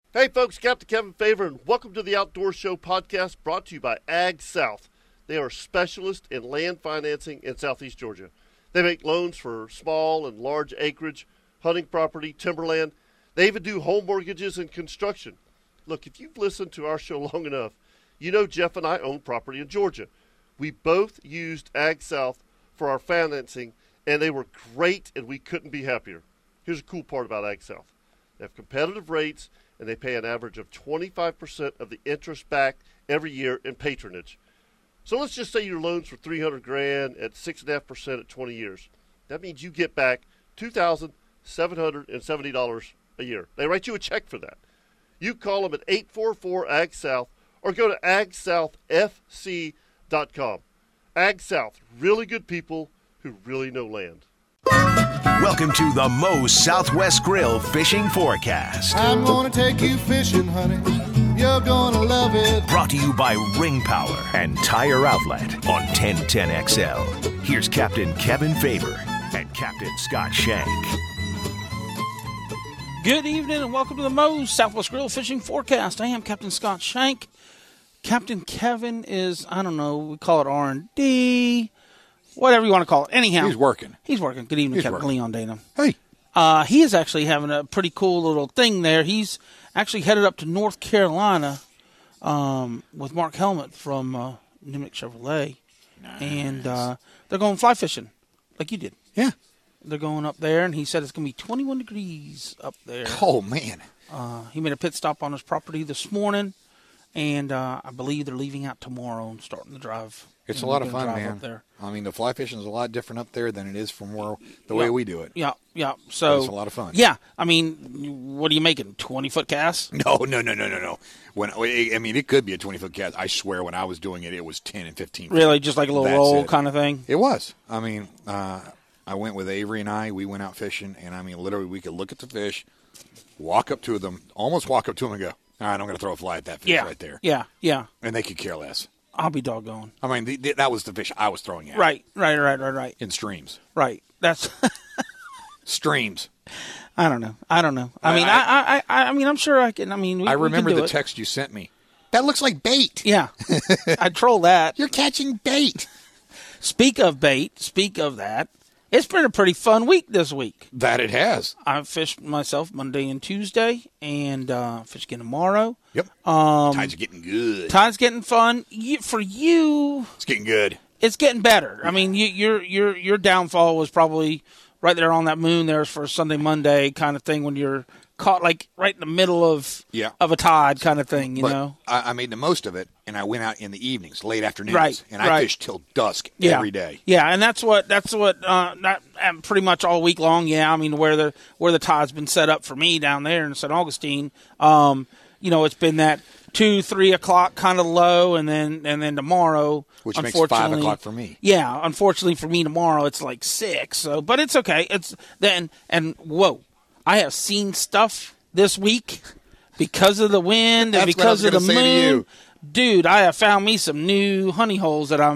Hey folks, Captain Kevin Favor, and welcome to the Outdoor Show podcast brought to you by Ag South. They are specialists in land financing in Southeast Georgia. They make loans for small and large acreage, hunting property, timberland. They even do home mortgages and construction. Look, if you've listened to our show long enough, you know Jeff and I own property in Georgia. We both used Ag South for our financing, and they were great, and we couldn't be happier. Here's a cool part about Ag South. They have competitive rates, and they pay an average of 25% of the interest back every year in patronage. So let's just say your loan's for $300,000 at 6.5% at 20 years. That means you get back $2,770 a year. They write you a check for that. You call them at 844-AG-SOUTH or go to agsouthfc.com. Ag South, really good people who really know land. Welcome to the Moe's Southwest Grill Fishing Forecast. I'm gonna take you fishing, honey. You're gonna love it. Brought to you by Ring Power and Tire Outlet on 1010XL. Here's Captain Kevin Favor and Captain Scott Shank. Good evening and welcome to the Moe's Southwest Grill Fishing Forecast. I am Captain Scott Shank. Captain Kevin is, I don't know, we call it R&D. Whatever you want to call it. Anyhow. He's working. Good evening, Captain Leon Dana. Hey. He is actually having a pretty cool little thing there. He's actually headed up to North Carolina with Mark Helmet from Nimnik Chevrolet. Nice. And they're going fly fishing like you did. Yeah. They're going up there, and he said it's going to be 21 degrees up there. Oh, man. He made a pit stop on his property this morning, and I believe they're leaving out tomorrow and starting the drive. It's a lot of fun, man. I mean, the fly fishing is a lot different up there than it is from the way we do it. Yeah. So but it's a lot of fun. Yeah. I mean, what are you making, 20-foot casts? No. It could be a 20-foot cast. I swear when I was doing it, it was 10 and 15 feet. Really? Just like a little roll kind of thing? It was. I mean, I went with Avery and we went out fishing, and I mean, literally we could look at the fish, walk up to them, almost walk up to them and go, all right, I'm going to throw a fly at that fish right there. Yeah. And they could care less. I'll be doggone. I mean, that was the fish I was throwing at. Right. In streams. Right. That's streams. I don't know. I mean, I mean, I'm sure I can. I mean, I remember the it. text you sent me. That looks like bait. Yeah, I'd troll that. You're catching bait. Speak of that. It's been a pretty fun week this week. That it has. I fished myself Monday and Tuesday, and fish again tomorrow. Yep. Tide's getting good. Tide's getting fun. For you, it's getting good. It's getting better. I mean, your downfall was probably right there on that moon there for Sunday, Monday kind of thing when you're caught like right in the middle of a tide kind of thing, you know. I made the most of it, and I went out in the evenings, late afternoons, and I fished till dusk every day. Yeah, and that's what pretty much all week long. Yeah, I mean where the tide's been set up for me down there in St. Augustine. It's been that 2-3 o'clock kind of low, and then tomorrow, which makes 5 o'clock for me. Yeah, unfortunately for me tomorrow it's like 6. So, but it's okay. It's then and whoa. I have seen stuff this week because of the wind and because of the moon. Dude, I have found me some new honey holes that I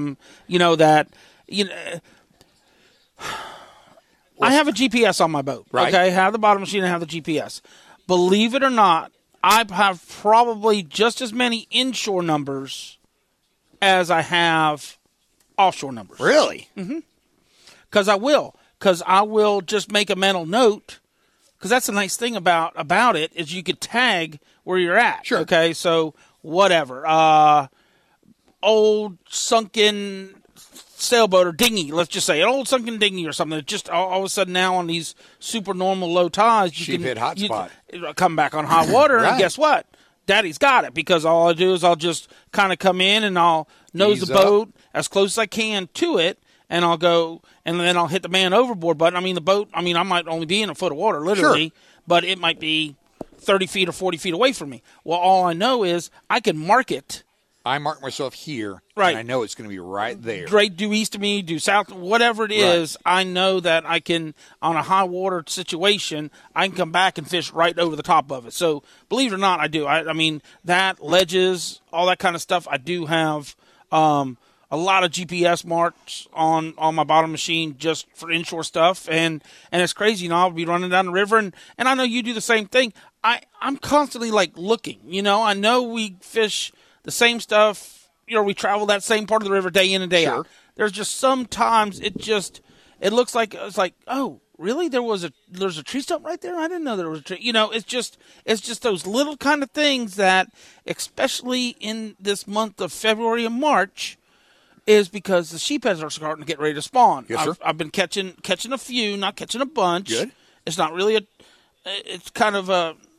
have a GPS on my boat. Right. Okay, I have the bottom machine, I have the GPS. Believe it or not, I have probably just as many inshore numbers as I have offshore numbers. Really? Mm-hmm. Because I will just make a mental note. Because that's the nice thing about it is you could tag where you're at. Sure. Okay, so whatever. Old sunken sailboat or dinghy, let's just say. An old sunken dinghy or something. That just all of a sudden now on these super normal low tides. Sheep hit hot spot. Come back on high water, right. And guess what? Daddy's got it. Because all I do is I'll just kind of come in and I'll nose the boat as close as I can to it. And I'll go, and then I'll hit the man overboard button. I mean, the boat, I might only be in a foot of water, literally, sure. But it might be 30 feet or 40 feet away from me. Well, all I know is I can mark it. I mark myself here, right. And I know it's going to be right there. Right, due east of me, due south, whatever it is, right. I know that I can, on a high water situation, I can come back and fish right over the top of it. So, believe it or not, I do. I mean, that, ledges, all that kind of stuff, I do have a lot of GPS marks on my bottom machine just for inshore stuff, and it's crazy. I'll be running down the river, and I know you do the same thing. I'm constantly like looking. I know we fish the same stuff. We travel that same part of the river day in and day out. There's just sometimes it looks like it's like, oh, really? There's a tree stump right there? I didn't know there was a tree. It's just those little kind of things that, especially in this month of February and March, is because the sheepheads are starting to get ready to spawn. Yes, sir. I've been catching a few, not catching a bunch. Good. It's not really it's kind of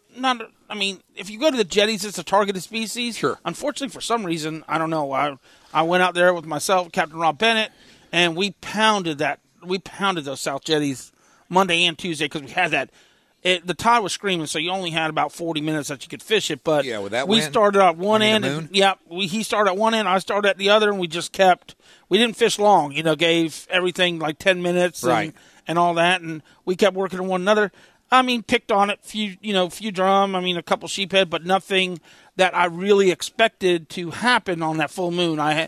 if you go to the jetties, it's a targeted species. Sure. Unfortunately, for some reason, I don't know. I went out there with myself, Captain Rob Bennett, and we pounded those South jetties Monday and Tuesday because we had that. The tide was screaming, so you only had about 40 minutes that you could fish it. But with that we wind, started at one end. He started at one end, I started at the other, and we just kept. We didn't fish long. Gave everything like 10 minutes and all that, and we kept working on one another. Picked on it, few drum. A couple sheephead, but nothing that I really expected to happen on that full moon. I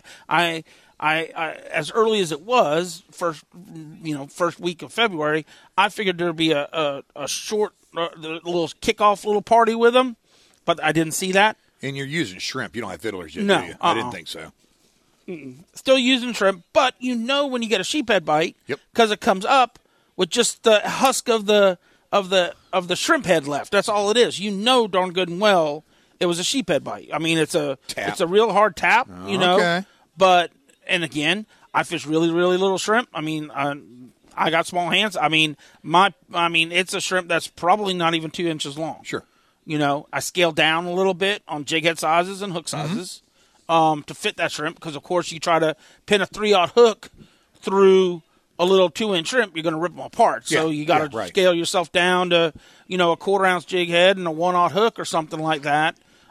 as early as it was first week of February, I figured there'd be a short little kickoff little party with them, but I didn't see that. And you're using shrimp. You don't have fiddlers yet, no, do you? I didn't think so. Still using shrimp, but when you get a sheephead bite, because it comes up with just the husk of the shrimp head left. That's all it is. Darn good and well it was a sheephead bite. It's a real hard tap. Okay. But and again, I fish really really little shrimp. I got small hands. It's a shrimp that's probably not even 2 inches long. Sure. I scale down a little bit on jig head sizes and hook sizes to fit that shrimp because of course you try to pin a 3/0 hook through a little 2-inch shrimp, you're going to rip them apart. So you got to scale yourself down to, a 1/4 ounce jig head and a 1/0 hook or something like that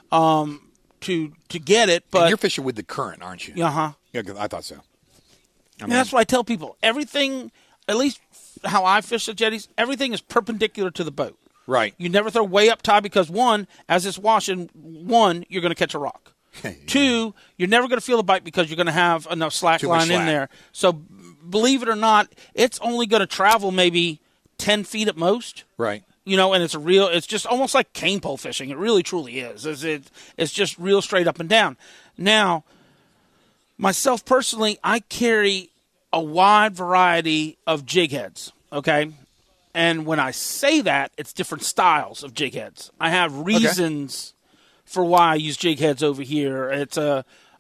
to get it. But and you're fishing with the current, aren't you? Uh-huh. Yeah, I thought so. That's what I tell people. Everything, at least how I fish the jetties, everything is perpendicular to the boat. Right. You never throw way up top because, one, as it's washing, you're going to catch a rock. 2, you're never going to feel the bite because you're going to have enough slack line in there. So believe it or not, it's only going to travel maybe 10 feet at most. Right. And it's just almost like cane pole fishing. It really, truly is. It's just real straight up and down. Now, myself personally, I carry a wide variety of jig heads, okay? And when I say that, it's different styles of jig heads. I have reasons for why I use jig heads over here. It's a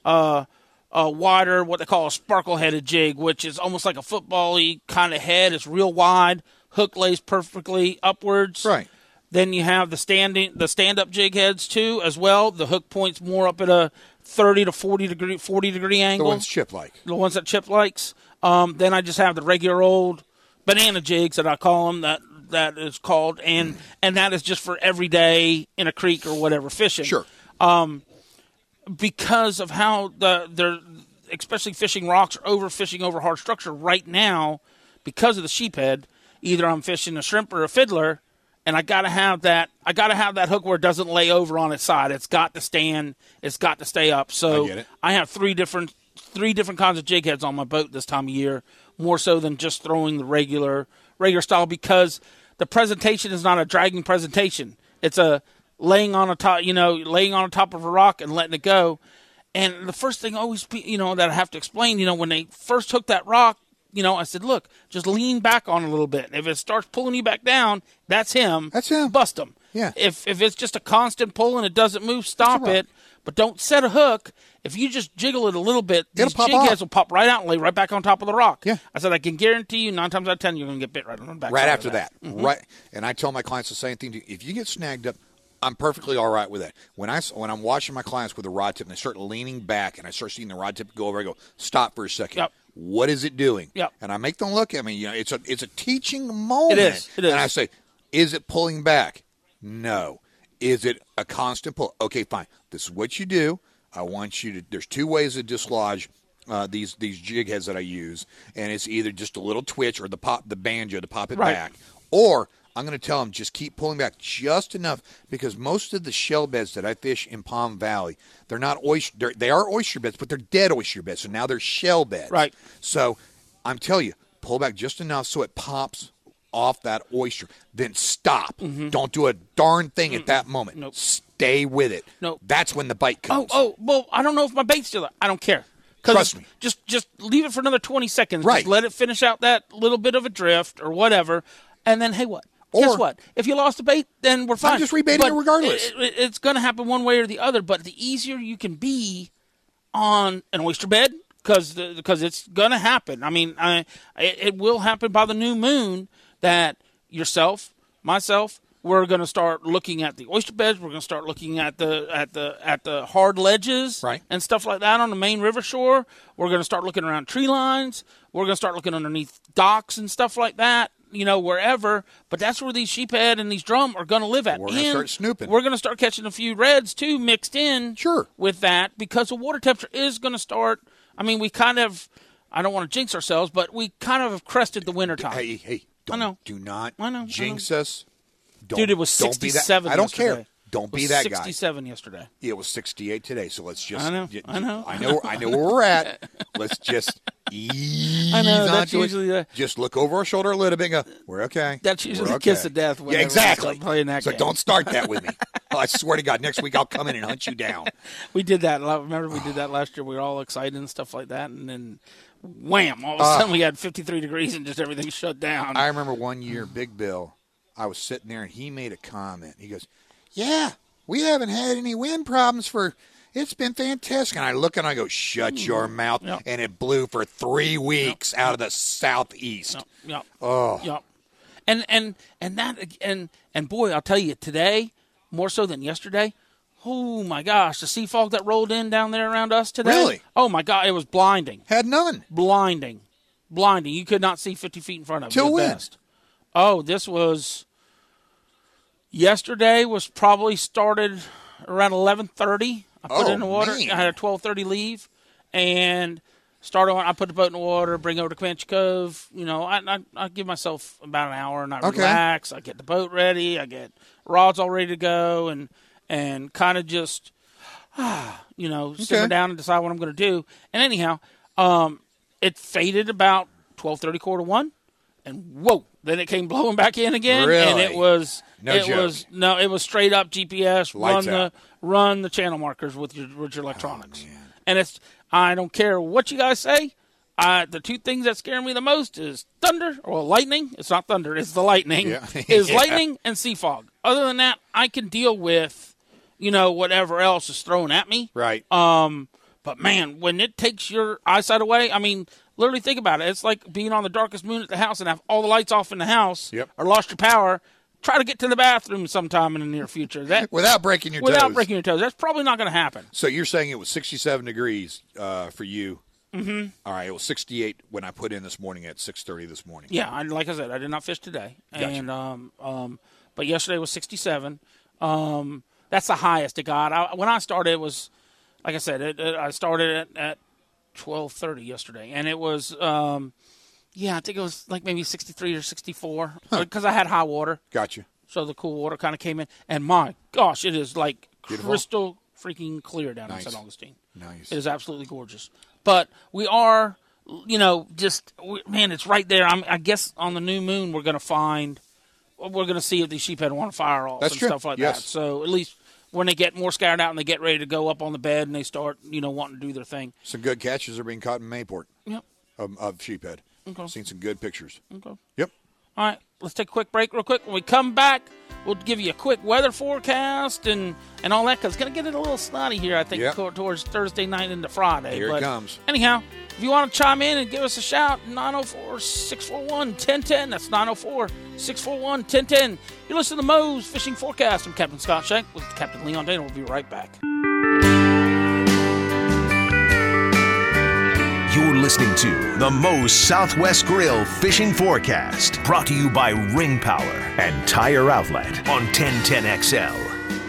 wider, what they call a sparkle-headed jig, which is almost like a football-y kind of head. It's real wide. Hook lays perfectly upwards. Right. Then you have the stand-up jig heads, too, as well. The hook points more up at a 30 to 40 degree angle. The ones Chip like. The ones that Chip likes. Then I just have the regular old banana jigs that I call them, that is called, and that is just for every day in a creek or whatever fishing. Sure. Because of how they're especially fishing rocks or overfishing over hard structure right now, because of the sheephead, either I'm fishing a shrimp or a fiddler, and I gotta have that hook where it doesn't lay over on its side. It's got to stand. It's got to stay up. So I get it. I have three different kinds of jig heads on my boat this time of year, more so than just throwing the regular style, because the presentation is not a dragging presentation. It's a laying on a top of a rock and letting it go. And the first thing always, that I have to explain, when they first hook that rock, I said, look, just lean back on it a little bit. If it starts pulling you back down, that's him. That's him. Bust him. Yeah. If it's just a constant pull and it doesn't move, stop it. But don't set a hook. If you just jiggle it a little bit, these jig heads will pop right out and lay right back on top of the rock. Yeah. I said, I can guarantee you 9 times out of 10 you're going to get bit right on the back. Right after that. Mm-hmm. Right. And I tell my clients the same thing. If you get snagged up, I'm perfectly all right with that. When I'm watching my clients with a rod tip and they start leaning back and I start seeing the rod tip go over, I go, stop for a second. Yep. What is it doing? Yep. And I make them look at me. It's a teaching moment. It is. And I say, is it pulling back? No. Is it a constant pull? Okay, fine. This is what you do. I want you to. There's 2 ways to dislodge these jig heads that I use, and it's either just a little twitch or the banjo to pop it back, or I'm going to tell them just keep pulling back just enough, because most of the shell beds that I fish in Palm Valley, they're not oyster. They are oyster beds, but they're dead oyster beds. So now they're shell beds. Right. So I'm telling you, pull back just enough so it pops off that oyster, then stop. Don't do a darn thing at that moment. Nope. Stay with it. Nope. That's when the bite comes. Well, I don't know if my bait's still there. I don't care. Trust me. Just leave it for another 20 seconds. Right. Just let it finish out that little bit of a drift or whatever, and then, hey, what? Guess what? If you lost the bait, then we're fine. I'm just rebaiting it regardless. It's going to happen one way or the other, but the easier you can be on an oyster bed, because it's going to happen. I mean, it will happen by the new moon that yourself, myself, we're going to start looking at the oyster beds. We're going to start looking at the hard ledges, right, and stuff like that on the main river shore. We're going to start looking around tree lines. We're going to start looking underneath docks and stuff like that. Wherever, but that's where these sheephead and these drum are going to live at. We're going to start snooping. We're going to start catching a few reds, too, mixed in with that, because the water temperature is going to start. I mean, we kind of, I don't want to jinx ourselves, but we kind of have crested the wintertime. Hey, I know. Do not jinx I know. us. Dude, it was 67 I don't yesterday. care. Don't be that guy. 67 yesterday. It was 68 today, so let's just. I know. I know where we're at. Let's just ease that's onto usually it. Just look over our shoulder a little bit and go, we're okay. That's usually we're the kiss of death. Yeah, exactly. I start playing that so game. don't start that with me. I swear to God, next week I'll come in and hunt you down. We did that. Remember we did that last year? We were all excited and stuff like that, and then wham, all of a sudden we had 53 degrees and just everything shut down. I remember one year, Big Bill, I was sitting there and he made a comment. He goes, yeah, we haven't had any wind problems it's been fantastic. And I look and I go, shut your mouth. Yep. And it blew for 3 weeks out of the southeast. Yep. Oh. Yep. And boy, I'll tell you, today, more so than yesterday, oh my gosh, the sea fog that rolled in down there around us today. Really? Oh my God, it was blinding. Had none. Blinding. You could not see 50 feet in front of you. Till when? Best. Oh, this was... Yesterday was probably started around 11:30. I put it in the water. Man. I had a 12:30 leave, and I put the boat in the water, bring it over to Comanche Cove. I give myself about an hour, and I relax. I get the boat ready. I get rods all ready to go, and kind of just, simmer down and decide what I'm going to do. And anyhow, it faded about 12:30, 1:45, and whoa, then it came blowing back in again, really? And it was. It was straight up GPS. Lights Run the channel markers with your electronics. Oh, and I don't care what you guys say. The two things that scare me the most is thunder or lightning. It's not thunder. It's the lightning. Yeah. Is lightning and sea fog. Other than that, I can deal with, whatever else is thrown at me. Right. But man, when it takes your eyesight away, I mean, literally think about it. It's like being on the darkest moon at the house and have all the lights off in the house. Yep. Or lost your power. Try to get to the bathroom sometime in the near future. Without breaking your toes. Without breaking your toes. That's probably not going to happen. So you're saying it was 67 degrees for you. Mm-hmm. All right, it was 68 when I put in this morning at 6:30 this morning. Yeah, like I said, I did not fish today. Gotcha. And but yesterday was 67. That's the highest it got. When I started, it was, like I said, I started at 12:30 yesterday. And it was... I think it was like maybe 63 or 64 because I had high water. Gotcha. So the cool water kind of came in. And my gosh, it is like Beautiful. Crystal freaking clear down in St. Augustine. Nice. It is absolutely gorgeous. But we are, it's right there. I guess on the new moon we're going to see if these sheephead want to fire off and stuff like that. So at least when they get more scattered out and they get ready to go up on the bed and they start, wanting to do their thing. Some good catches are being caught in Mayport. Yep. Of sheephead. Okay. Seen some good pictures. Okay. Yep. All right, let's take a quick break real quick. When we come back, we'll give you a quick weather forecast and all that, because it's going to get a little snotty here, I think, towards Thursday night into Friday. Here it comes. Anyhow, if you want to chime in and give us a shout, 904-641-1010. That's 904-641-1010. You're listening to Moe's Fishing Forecast. I'm Captain Scott Shank with Captain Leon Dana. We'll be right back. You're listening to the Moe's Southwest Grill Fishing Forecast, brought to you by Ring Power and Tire Outlet on 1010XL.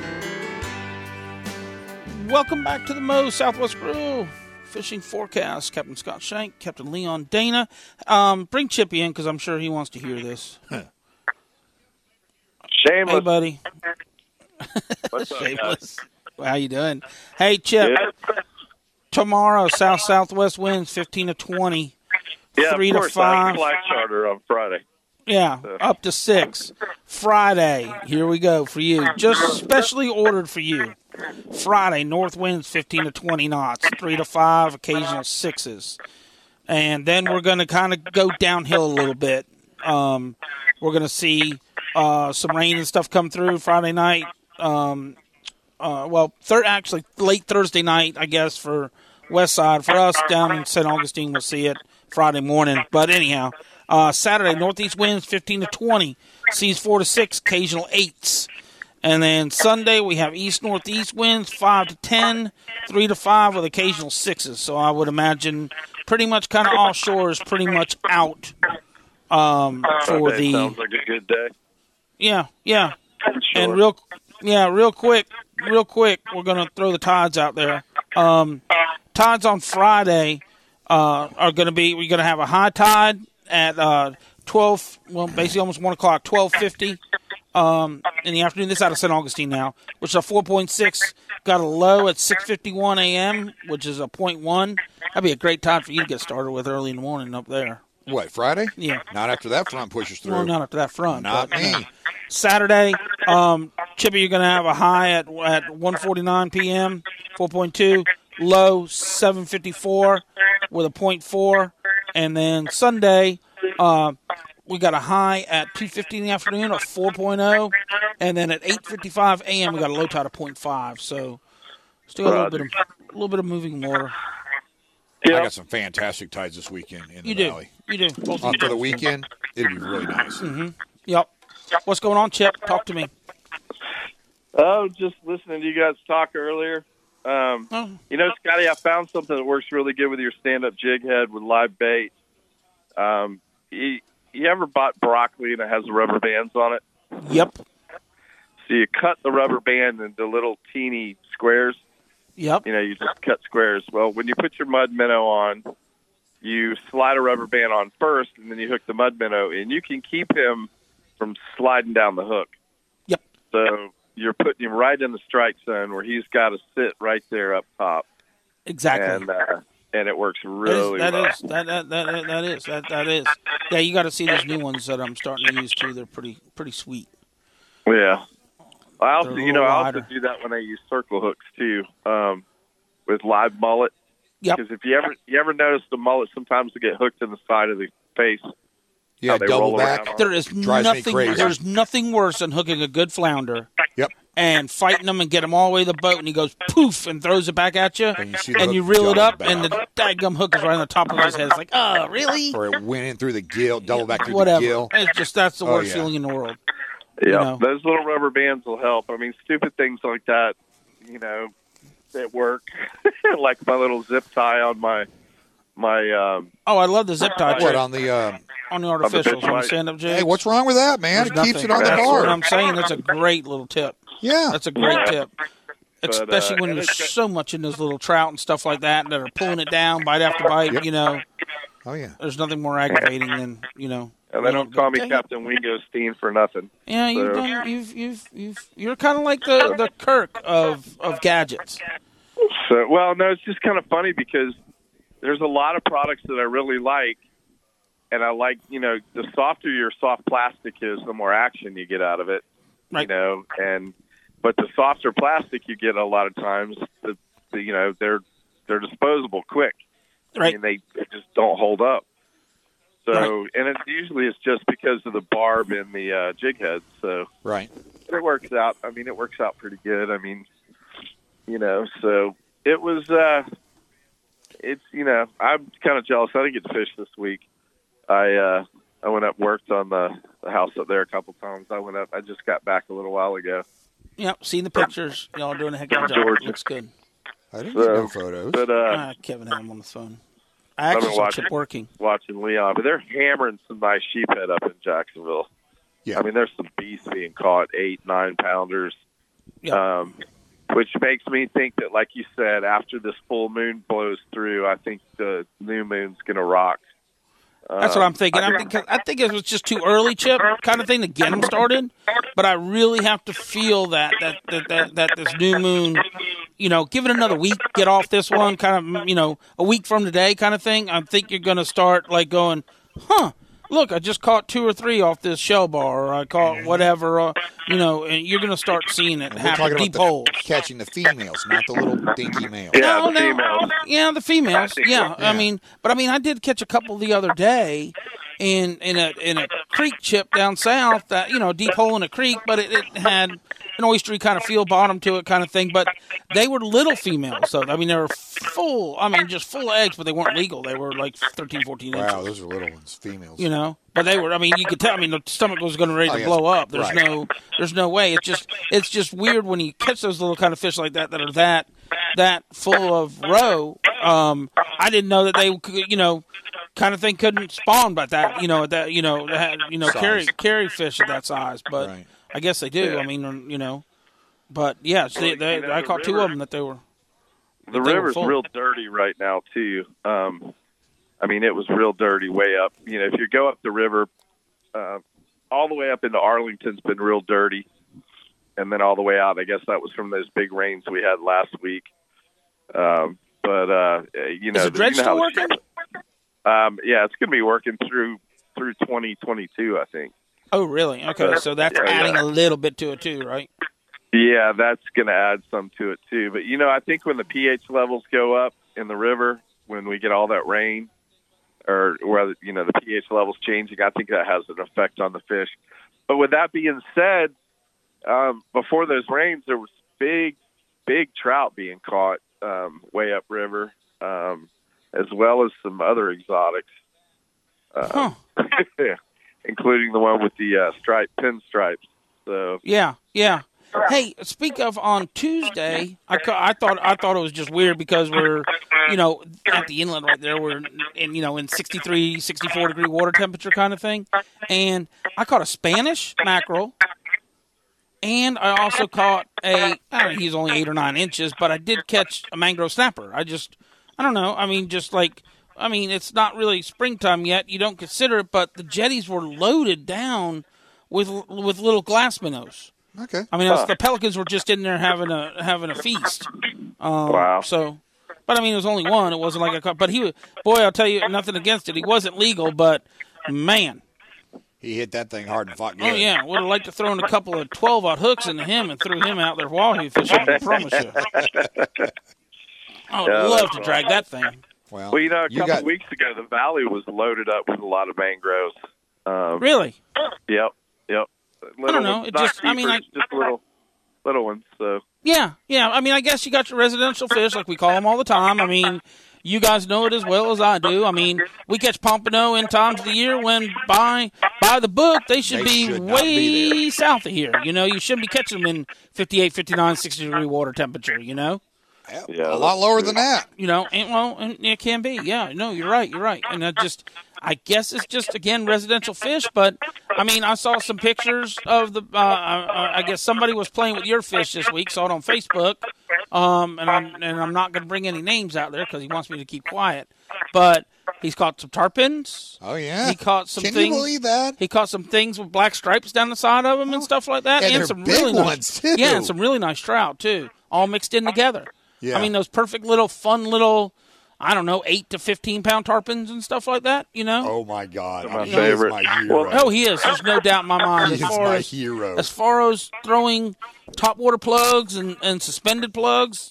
Welcome back to the Moe's Southwest Grill Fishing Forecast. Captain Scott Shank, Captain Leon Dana. Bring Chippy in because I'm sure he wants to hear this. Shameless. Hey, buddy. What's up, Shameless. How you doing? Hey, Chip. Good. Tomorrow, southwest winds 15 to 20. Yeah, 3 of to course. 5. I flag charter on Friday. Yeah, So. up to 6. Friday, here we go for you. Just specially ordered for you. Friday, north winds 15 to 20 knots, 3 to 5, occasional 6s. And then we're going to kind of go downhill a little bit. We're going to see some rain and stuff come through Friday night. Actually, late Thursday night, I guess, for West Side. For us down in St. Augustine, we'll see it Friday morning. But anyhow, Saturday, northeast winds 15 to 20, seas 4 to 6, occasional 8s. And then Sunday, we have east-northeast winds 5 to 10, 3 to 5 with occasional 6s. So I would imagine pretty much kind of offshore is pretty much out for the. Sounds like a good day. Yeah. Sure. And real quick, we're going to throw the tides out there. Tides on Friday are going to be, we're going to have a high tide at 12, well, basically almost 1 o'clock, 12:50 in the afternoon. This is out of St. Augustine now, which is a 4.6. Got a low at 6:51 a.m., which is a 0.1. That'd be a great tide for you to get started with early in the morning up there. What, Friday? Yeah. Not after that front pushes through. Well, not after that front. Not but, me. Saturday, Chippy, you're going to have a high at 1:49 p.m., 4.2, low 7:54 with a 0.4. And then Sunday, we got a high at 2:50 in the afternoon of 4.0, and then at 8:55 a.m. we got a low tide of 0.5. So still got a little bit of moving water. I got some fantastic tides this weekend in the valley. You do. Both of you For do. the weekend, it'll be really nice. Mm-hmm. Yep. What's going on, Chip? Talk to me. Oh, just listening to you guys talk earlier. You know, Scotty, I found something that works really good with your stand-up jig head with live bait. You ever bought broccoli and it has the rubber bands on it? Yep. So you cut the rubber band into little teeny squares. Yep. You know, you just cut squares. Well, when you put your mud minnow on, you slide a rubber band on first, and then you hook the mud minnow, and you can keep him from sliding down the hook. Yep. So you're putting him right in the strike zone where he's got to sit right there up top. Exactly. And it works really well. That is. Yeah, you got to see those new ones that I'm starting to use too. They're pretty sweet. Yeah. I also, They're a little I wider. also do that when I use circle hooks too, with live mullet. Yep. Because if you ever notice the mullet, sometimes they get hooked in the side of the face. Yeah, How they double roll back. around on There is Drives me nothing. crazy. There's nothing worse than hooking a good flounder Yep. and fighting them and get him all the way to the boat, and he goes poof and throws it back at you, And you see the and you hook reel it double up, back. and the daggum hook is right on the top of his head. It's like, oh, really? Or it went in through the gill, double back through Whatever. the gill. It's just that's the Oh, worst yeah. feeling in the world. Yeah, know. those little rubber bands will help. I mean, stupid things like that, that work. Like my little zip tie on my Oh, I love the zip tie What, trick on the... on the artificials on the stand-up jigs. hey, what's wrong with that, man? There's It keeps it nothing. on the That's what bar. I'm saying. That's a great little tip. Yeah. That's a great tip. Especially when and there's it's- so much in those little trout and stuff like that that are pulling it down bite after bite, Yep. Oh, yeah. There's nothing more aggravating than, And they don't call me Dang it. Captain Wingo Steen for nothing. Yeah, So- you're kind of like the Kirk of gadgets. So, well, no, it's just kind of funny because there's a lot of products that I really like, and I like, the softer your soft plastic is, the more action you get out of it. Right. But the softer plastic you get a lot of times, they're disposable quick. Right. I mean, they just don't hold up. So, Right. and it's just because of the barb in the jig head. So Right. it works out. I mean, it works out pretty good. I mean, so it was, I'm kind of jealous. I didn't get to fish this week. I went up, worked on the house up there a couple times. I just got back a little while ago. Yep, seen the pictures. Y'all are doing a heck of a job. Georgia. Looks good. I didn't get no photos. But Kevin had him on the phone. I actually saw Chip working. watching Leon, but they're hammering some nice sheephead up in Jacksonville. Yeah. I mean, there's some beasts being caught, 8-9 pounders. Yeah. Which makes me think that, like you said, after this full moon blows through, I think the new moon's going to rock. That's what I'm thinking. I think it was just too early, Chip, kind of thing to get them started. But I really have to feel that this new moon, give it another week, get off this one, kind of, a week from today kind of thing. I think you're going to start like going, look, I just caught 2 or 3 off this shell bar, or I caught whatever, and you're going to start seeing it happen deep holes. Catching the females, not the little dinky males. Yeah, the females. Yeah, the females. Yeah. Yeah. I did catch a couple the other day in a creek chip down south that, a deep hole in a creek, but it had an oystery kind of feel bottom to it kind of thing, but they were little females. So, they were just full of eggs, but they weren't legal. They were like 13, 14 inches. Wow, those are little ones, females. But they were, you could tell, the stomach was going to ready to blow up. There's no way. It's just weird when you catch those little kind of fish like that are that full of roe. I didn't know that they could, kind of thing couldn't spawn, but carry fish at that size. But Right. I guess they do. But yeah, I caught 2 of them that they were. The river's real dirty right now too. It was real dirty way up. If you go up the river, all the way up into Arlington's been real dirty, and then all the way out. I guess that was from those big rains we had last week. Is the dredge still working? Yeah, it's going to be working through 2022, I think. Oh, really? Okay, so that's adding a little bit to it too, right? Yeah, that's going to add some to it too. But I think when the pH levels go up in the river, when we get all that rain, or whether the pH levels changing, I think that has an effect on the fish. But with that being said, before those rains, there was big trout being caught way upriver, as well as some other exotics, including the one with the pinstripes. So yeah. Hey, speak of on Tuesday, I thought it was just weird because we're, at the inlet right there, we're in 63, 64 degree water temperature kind of thing. And I caught a Spanish mackerel, and I also caught he's only 8 or 9 inches, but I did catch a mangrove snapper. I don't know. It's not really springtime yet. You don't consider it, but the jetties were loaded down with little glass minnows. Okay. The pelicans were just in there having a feast. Wow. So, but it was only one. It wasn't like but I'll tell you, nothing against it. He wasn't legal, but man, he hit that thing hard and fought good. Oh yeah, would have liked to throw in a couple of 12-aught hooks into him and threw him out there wahoo fishing. I promise you. I would love to drag that thing. Well, a couple of weeks ago, the valley was loaded up with a lot of mangroves. Really? Yep. I don't know. It just, just little ones. So yeah. I guess you got your residential fish, like we call them all the time. You guys know it as well as I do. We catch pompano in times of the year when, by the book, they should be way south of here. You shouldn't be catching them in 58, 59, 60 degree water temperature. Yeah, a lot lower than that. And it can be. Yeah, no, you're right. And I guess it's just, again, residential fish. But, I saw some pictures of I guess somebody was playing with your fish this week, saw it on Facebook. And I'm not going to bring any names out there because he wants me to keep quiet. But he's caught some tarpons. Oh, yeah. He caught some things. Can you believe that? He caught some things with black stripes down the side of them and stuff like that. And some big really ones, too. Yeah, and some really nice trout, too, all mixed in together. Yeah. Those perfect fun little, 8 to 15-pound tarpons and stuff like that, Oh, my God. My favorite. He's my hero. Oh, he is. There's no doubt in my mind. He's my hero. As far as throwing topwater plugs and suspended plugs,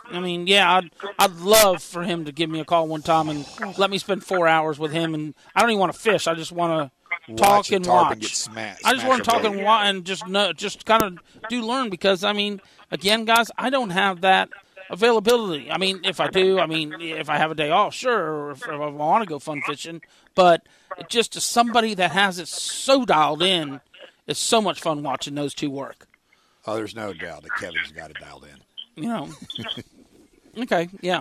I'd love for him to give me a call one time and let me spend 4 hours with him. And I don't even want to fish. I just want to talk and watch. Get smashed, I just want to talk and watch and just kind of learn because, again, guys, I don't have that availability. If I do, if I have a day off, sure, or if I want to go fun fishing. But just as somebody that has it so dialed in, it's so much fun watching those two work. Oh, there's no doubt that Kevin's got it dialed in. Okay, yeah.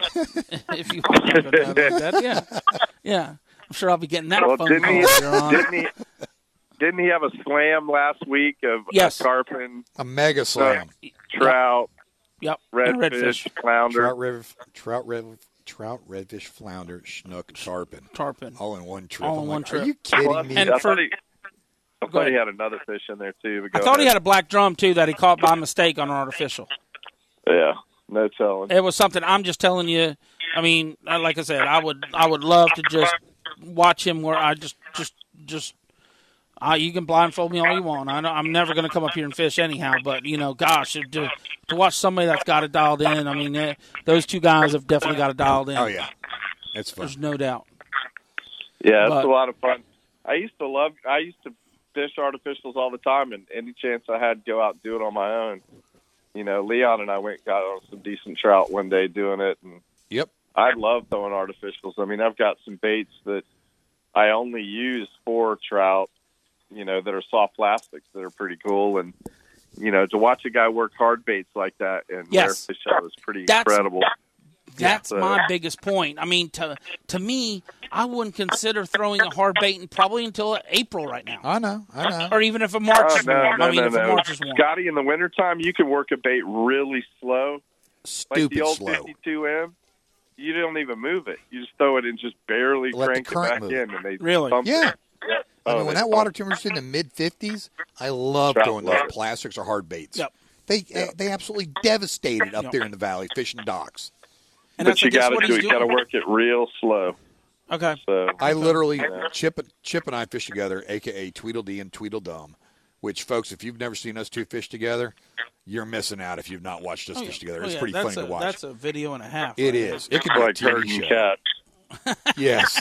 If you want to go down like that, yeah. I'm sure I'll be getting that phone call later on. Didn't he have a slam last week of Yes. a tarpon, A mega slam. trout, Yep. redfish, flounder? Trout, redfish, flounder, snook, tarpon. All in one trip. All in one trip. Are you kidding Well, me? And I for- thought he had another fish in there too. But I go thought he ahead. had a black drum, too, that he caught by mistake on an artificial. Yeah, no telling. It was something. I'm just telling you. Like I said, I would love to just watch him where I just you can blindfold me all you want. I'm never going to come up here and fish anyhow. But gosh, to watch somebody that's got it dialed in. I mean, those two guys have definitely got it dialed in. Oh yeah, it's fun. There's no doubt. Yeah, it's a lot of fun. I used to fish artificials all the time, and any chance I had, go out and do it on my own. Leon and I went and got on some decent trout one day doing it, and Yep. I love throwing artificials. I mean, I've got some baits that I only use for trout, that are soft plastics that are pretty cool, and to watch a guy work hard baits like that and Yes. fish out is pretty incredible. That's my biggest point. I mean, to me, I wouldn't consider throwing a hard bait probably until April right now. I know. Or even if a March is warm. If a March is warm. Scotty, in the wintertime, you can work a bait really slow. Stupid like the old slow. 52M. You don't even move it. You just throw it and just barely Let crank the it current back move. in. And they Really? pump Yeah. it. I mean, when that water temperature's in the mid-50s, I love Trout throwing love those it. plastics or hard baits. Yep. They absolutely devastated up there in the valley fishing docks. And But that's, you I guess, got what to do. he's You got to doing. work it real slow. Okay. So I literally Chip and I fish together, aka Tweedledee and Tweedledum. Which, folks, if you've never seen us two fish together, you're missing out if you've not watched us fish together. It's pretty funny to watch. That's a video and a half. It right is. there. It could be a like TV herding show. cats. Yes.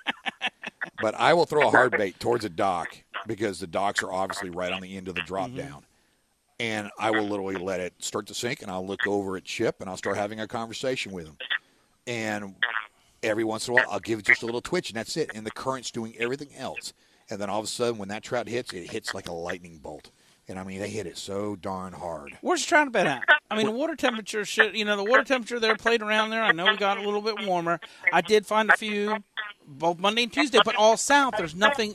But I will throw a hard bait towards a dock because the docks are obviously right on the end of the drop down. And I will literally let it start to sink, and I'll look over at Chip, and I'll start having a conversation with him. And every once in a while, I'll give it just a little twitch, and that's it. And the current's doing everything else. And then all of a sudden, when that trout hits, it hits like a lightning bolt. And, I mean, they hit it so darn hard. Where's the trout bed at? I mean, the water temperature the water temperature there played around there. I know we got a little bit warmer. I did find a few both Monday and Tuesday, but all south. There's nothing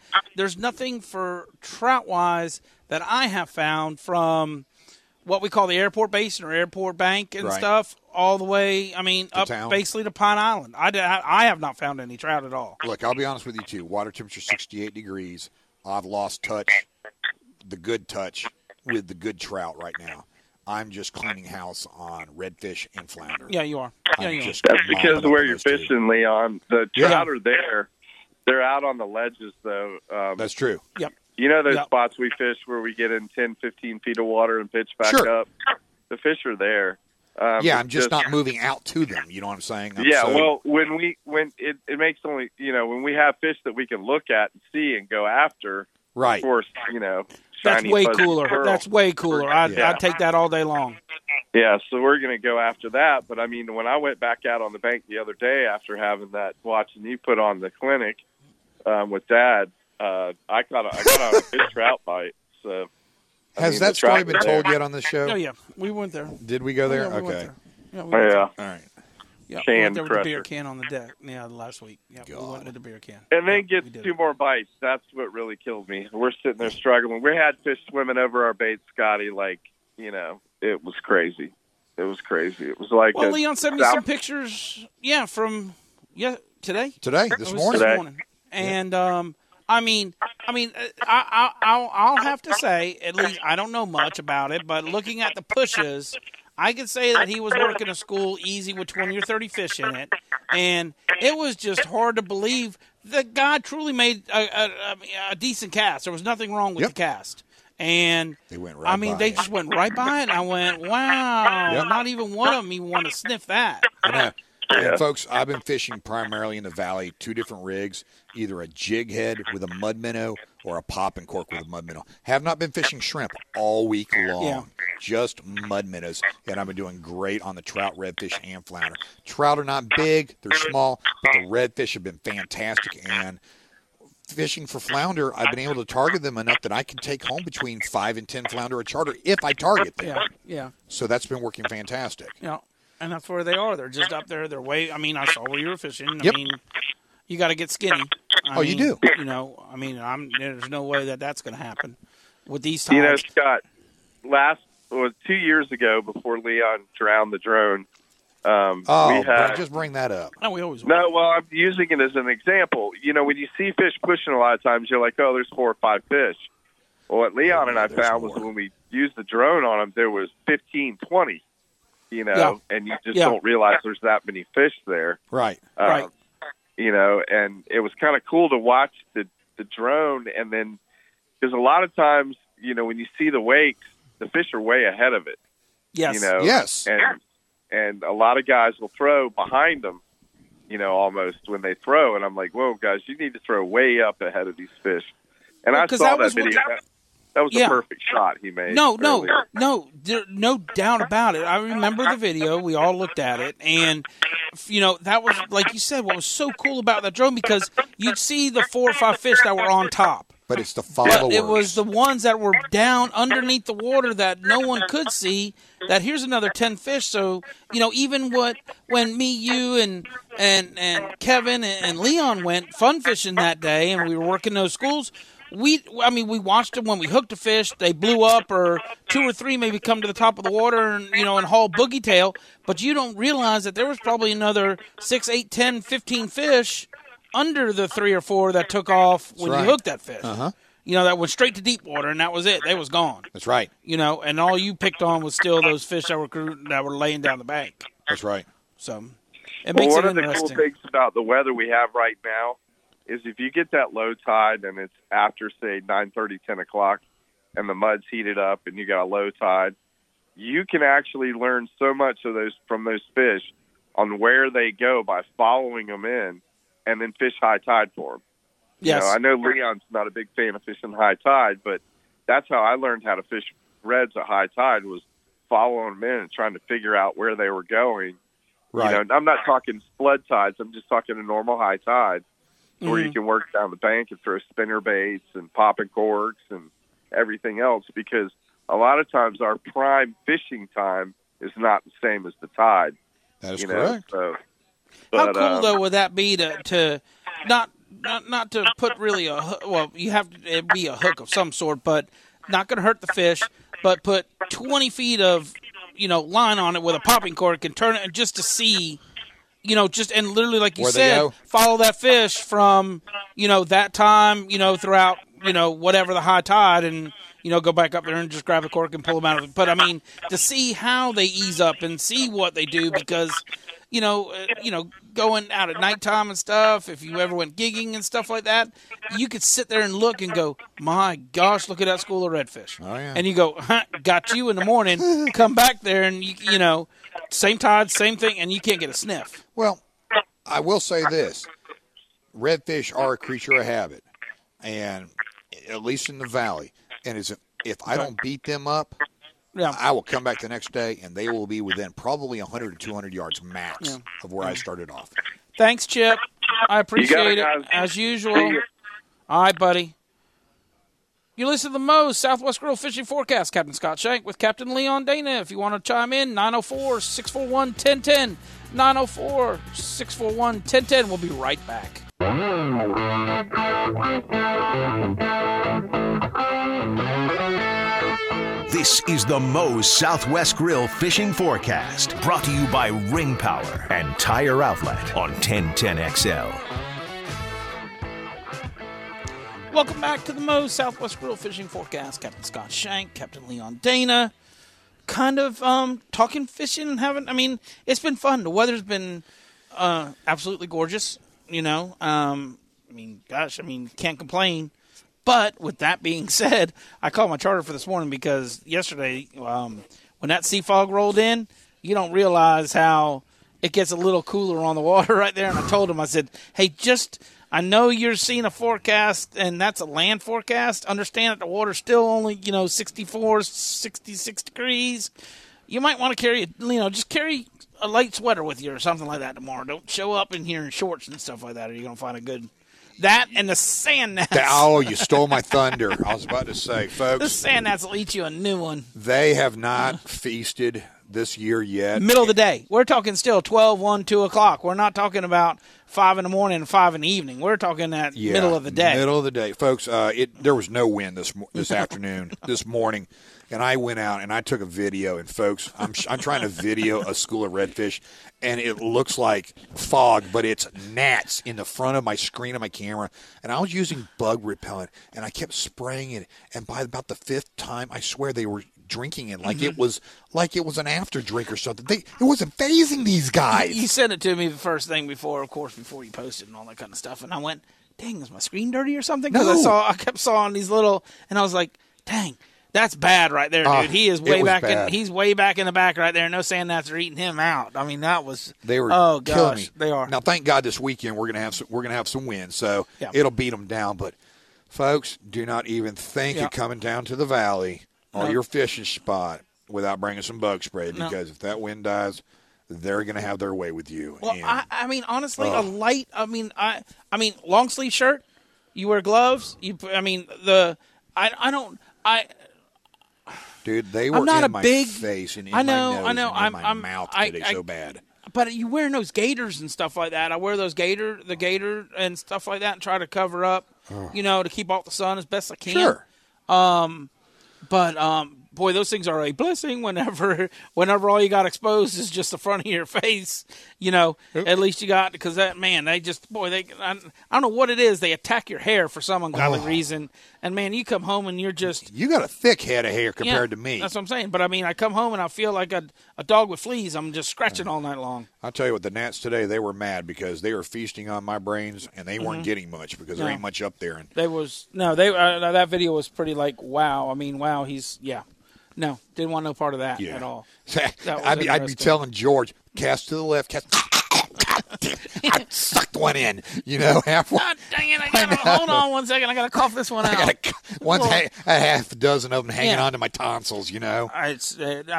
for trout-wise that I have found from what we call the airport basin or airport bank and Right. stuff all the way, up town. basically to Pine Island. I have not found any trout at all. Look, I'll be honest with you, too. Water temperature 68 degrees. I've lost touch, the good touch, with the good trout right now. I'm just cleaning house on redfish and flounder. Yeah, you are. Yeah, I'm you are. just That's because mopping of up where on you're those two. fishing, Leon. The trout are there. They're out on the ledges, though. That's true. Yep. You know those Yep. spots we fish where we get in 10, 15 feet of water and pitch back Sure. up? The fish are there. Yeah, it's I'm just not moving out to them. You know what I'm saying? When it makes only, when we have fish that we can look at and see and go after, right. of course, That's shiny, way fuzzy cooler. pearl. That's way cooler. I'd take that all day long. Yeah, so we're going to go after that. But, I mean, when I went back out on the bank the other day after having that, watching you put on the clinic with Dad, I got a fish trout bite. So Has the that story trout been were told there. yet on this show? Oh, yeah. We went there. Did we go there? Yeah, we went Okay. there. Yeah, we went there. All right. Yeah, we Can went there with the beer crusher. can on the deck. Yeah, last week. Yeah, we God. went with the beer can. And then Yeah, gets we did 2 it. more bites. That's what really killed me. We're sitting there struggling. We had fish swimming over our bait, Scotty. It was crazy. It was crazy. It was like Well, Leon sent me some pictures. Yeah, from today. Today, It this was morning. Today. And I'll have to say, at least I don't know much about it, but looking at the pushes, I could say that he was working a school easy with 20 or 30 fish in it, and it was just hard to believe the guy truly made a decent cast. There was nothing wrong with Yep. the cast. And They went right by they it. just went right by it, and I went, wow, Yep. not even one of them even want to sniff that. I know. And folks, I've been fishing primarily in the valley, 2 different rigs, either a jig head with a mud minnow or a pop and cork with a mud minnow. Have not been fishing shrimp all week long, Yeah. just mud minnows, and I've been doing great on the trout, redfish, and flounder. Trout are not big, they're small, but the redfish have been fantastic, and fishing for flounder, I've been able to target them enough that I can take home between 5 and 10 flounder a charter if I target them. Yeah, yeah. So that's been working fantastic. Yeah, and that's where they are. They're just up there. They're way. I mean, I saw where you were fishing. Yep. I mean, you got to get skinny. You do. There's no way that's going to happen with these You know, tides. Scott, 2 years ago before Leon drowned the drone, we had just bring that up. No, we always. No, well, I'm using it as an example. When you see fish pushing a lot of times, you're like, oh, there's 4 or 5 fish. Well, what Leon and I there's found was more. when we used the drone on them, there was 15, 20, Yeah. and you just Yeah. don't realize there's that many fish there. Right. Right. And it was kind of cool to watch the the drone, and then because a lot of times, when you see the wakes, the fish are way ahead of it. Yes. Yes. And a lot of guys will throw behind them, almost when they throw. And I'm like, whoa, guys, you need to throw way up ahead of these fish. And I saw that video. That was a perfect shot he made. No doubt about it. I remember the video. We all looked at it. And, that was, like you said, what was so cool about that drone, because you'd see the 4 or 5 fish that were on top. But it's the followers. It was the ones that were down underneath the water that no one could see, that here's another 10 fish. So, even when me, you, and Kevin and Leon went fun fishing that day, and we were working those schools, we watched them when we hooked a fish. They blew up, or 2 or 3 maybe come to the top of the water and, and haul boogie tail. But you don't realize that there was probably another 6, 8, 10, 15 fish under the 3 or 4 that took off when you hooked that fish. Uh-huh. That went straight to deep water, and that was it. They was gone. That's right. And all you picked on was still those fish that were laying down the bank. That's right. So it makes it interesting. One of the cool things about the weather we have right now is if you get that low tide and it's after, say, 9:30, 10 o'clock, and the mud's heated up and you got a low tide, you can actually learn so much from those fish on where they go by following them in, and then fish high tide for them. Yes. I know Leon's not a big fan of fishing high tide, but that's how I learned how to fish reds at high tide, was following them in and trying to figure out where they were going. Right. I'm not talking flood tides. I'm just talking a normal high tide where you can work down the bank and throw spinner baits and popping corks and everything else, because a lot of times our prime fishing time is not the same as the tide. That is correct. How cool, though, would that be to not to put really you have to be a hook of some sort, but not going to hurt the fish, but put 20 feet of, line on it with a popping cork and turn it just to see, and literally, like you where said, follow that fish from, that time, throughout, whatever the high tide, and, go back up there and just grab the cork and pull them out of it. But, to see how they ease up and see what they do, because, going out at nighttime and stuff, if you ever went gigging and stuff like that, you could sit there and look and go, my gosh, look at that school of redfish. Oh, yeah. And you go, got you in the morning, come back there and, same tide, same thing, and you can't get a sniff. Well, I will say this. Redfish are a creature of habit, and at least in the valley. And if I don't beat them up, I will come back the next day, and they will be within probably 100 to 200 yards max of where I started off. Thanks, Chip. I appreciate it, as usual. All right, buddy. You listen to the Moe's Southwest Grill Fishing Forecast. Captain Scott Shank with Captain Leon Dana. If you want to chime in, 904-641-1010. 904-641-1010. We'll be right back. This is the Moe's Southwest Grill Fishing Forecast, brought to you by Ring Power and Tire Outlet on 1010XL. Welcome back to the Moe's Southwest Grill Fishing Forecast. Captain Scott Shank, Captain Leon Dana. Kind of talking fishing and having, it's been fun. The weather's been absolutely gorgeous, can't complain. But with that being said, I called my charter for this morning because yesterday, when that sea fog rolled in, you don't realize how it gets a little cooler on the water right there. And I told him, I said, hey, I know you're seeing a forecast, and that's a land forecast. Understand that the water's still only, 64, 66 degrees. You might want to carry, just carry a light sweater with you or something like that tomorrow. Don't show up in here in shorts and stuff like that, or you're going to find a good... That and the sand gnats. Oh, you stole my thunder. I was about to say, folks. The sand gnats will eat you a new one. They have not feasted this year yet. Middle of the day. We're talking still 12, 1, 2 o'clock. We're not talking about 5 in the morning and 5 in the evening. We're talking that middle of the day. Middle of the day. Folks, there was no wind this afternoon, this morning. And I went out and I took a video. And, folks, I'm trying to video a school of redfish. And it looks like fog, but it's gnats in the front of my screen of my camera. And I was using bug repellent, and I kept spraying it. And by about the 5th time, I swear they were drinking it like it was an after drink or something. It wasn't phasing these guys. You sent it to me the first thing before you posted and all that kind of stuff. And I went, dang, is my screen dirty or something? Because No. I kept sawing these little, and I was like, dang, that's bad right there, dude. He is it way was back. bad. He's way back in the back right there. No sand gnats are eating him out. I mean, that was They were oh killing gosh, me. they are. Now, thank God, this weekend we're gonna have some wind, so Yeah. it'll beat them down. But folks, do not even think Yeah. of coming down to the valley or No. your fishing spot without bringing some bug spray, No. because if that wind dies, they're gonna have their way with you. Well, And I mean, honestly, a light. I mean, long sleeve shirt. You wear gloves. dude, they were I'm not in a my big- face and in I know, my nose I know. and in my I'm- mouth I- today I- so bad. But you wearing those gaiters and stuff like that. I wear those gaiter and stuff like that, and try to cover up, to keep off the sun as best I can. Sure. But boy, those things are a blessing whenever all you got exposed is just the front of your face. At least you got, because that, man, they just, I don't know what it is. They attack your hair for some ungodly reason. And man, you come home and you're just, You got a thick head of hair compared to me. That's what I'm saying. But I mean, I come home and I feel like a dog with fleas. I'm just scratching all night long. I'll tell you what, the gnats today, they were mad because they were feasting on my brains, and they weren't getting much because there ain't much up there. And That video was pretty like, wow. I mean, wow, no, didn't want no part of that at all. I'd be interesting. telling George, cast to the left, cast. I sucked one in, halfway. God dang it, hold on one second. I got to cough this one out. A half a dozen of them hanging Yeah. onto my tonsils, It's, that's